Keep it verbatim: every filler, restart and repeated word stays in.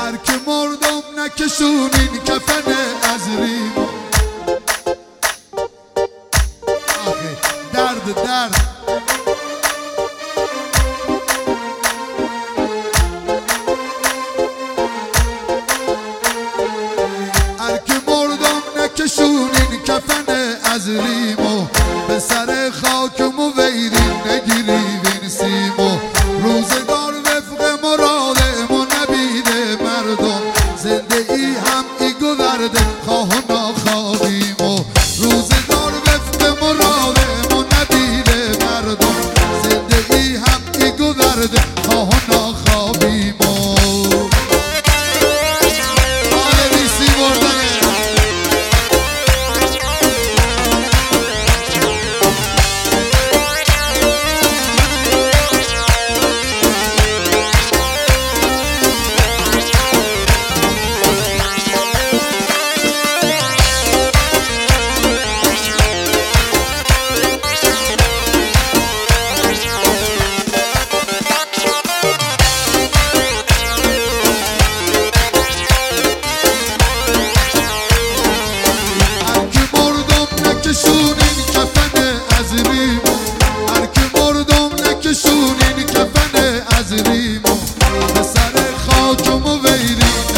هر که مردم نکشونین کفن از ریمو. آخه درد درد هر که مردم نکشونین کفن از ریمو. به سر خاکمو ویرین نگیریوین سیمو. روزگار وفق مرادمو نبیده مردم. زندگی هم ای گذرده خواه و ناخواهیمو. روزگار وفق مرادمو نبیده مردم. زندگی هم ای گذرده خواه و ناخواهیمو. نکشونین کفن از ریمو. هر که مردم نکشونین کفن از ریمو. به سر خاکمو ویرین